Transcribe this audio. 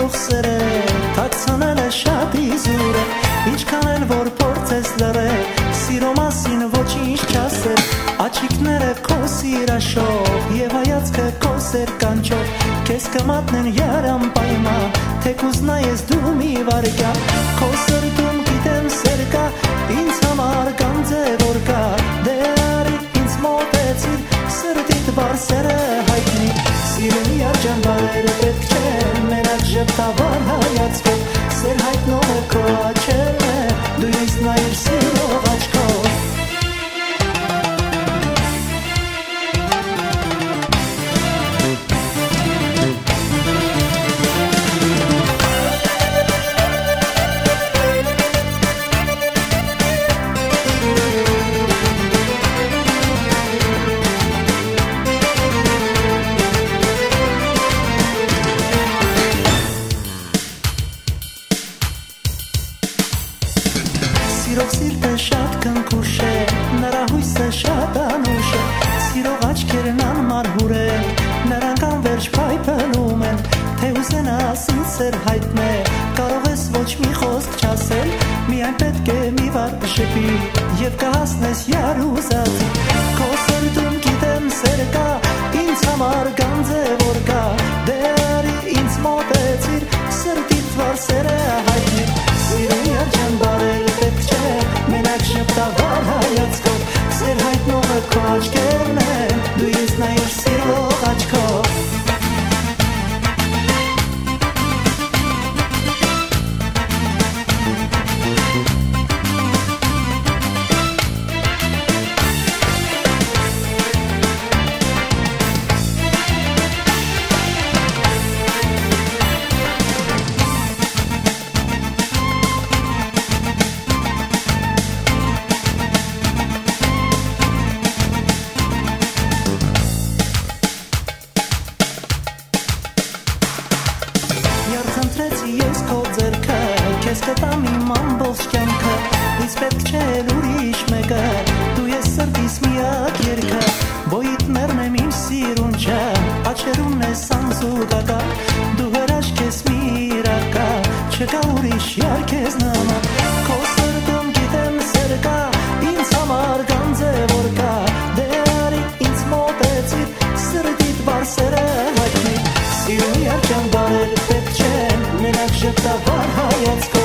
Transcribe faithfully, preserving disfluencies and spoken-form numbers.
սիրող սերը թաքցանել է շատ իզուր է, ինչքան էլ որ փորձես լռել, սիրո մասին ոչինչ չասել, աչիկները քո սիրաշով եւ հայացքը քո սերկանչով, քեզ կմատնեն յարամ պայման, թեկուզ նայես դու մի վարքյան, քո սրտում գիտեմ սեր կա, ինձ համար գանձե որ կա, դե արի ինձ մոտեցիր, սրտիդ բարսերը հայտնի, սիրելի արջանբարերը պետք չէ, մենակ ժպտավար հայացքով, սեր հայտնող է քո աչքերն է, դու ինձ նայիր սիրող աչքով. Սիրող սիրտը շատ կնքուշ է, նրա հույսը շատ անուշ է, սիրող աչքերն անմարհուր են, նրանք անվերջ փայփլում են, թե ուզենաս ինձ սեր հայտնել, կարող ես ոչ մի խոսք չասել, միայն պետք է մի վարդ շփի, եւ կհասնես յար ուզածի, քո սրտում գիտեմ սեր կա, ինձ համար գանձե որ կա, դե արի ինձ մոտեցիր, սրտիդ վար սերը հայտնի, սիրելի արջանբարերը պետք չէ, մենակ շպտավար հայացքով, սեր հայտնողը քո աչքերն են, դու ինձ նայիր սիրող աչքով. Խնդրեցի ես քո ձեռքը, քեզ կտամ իմ ամբողջ կյանքը, ինձ պետք չէ ուրիշ մեկը, դու ես սրտիս միակ երգը, բոյիտներն եմ իմ սիրունչը, աչերումն ես անզուգակա, դու հրաշք ես միրակա, չկա ուրիշ յար քեզ նման, քո սրտում գիտեմ սեր կա, ինձ համար գանձե որ կա, դե արի ինձ մոտեցիր, սրտիդ բարսերը հայտնի, սիրելի արջանբարերը պետք չէ, մենակ ժպտավար հայացքով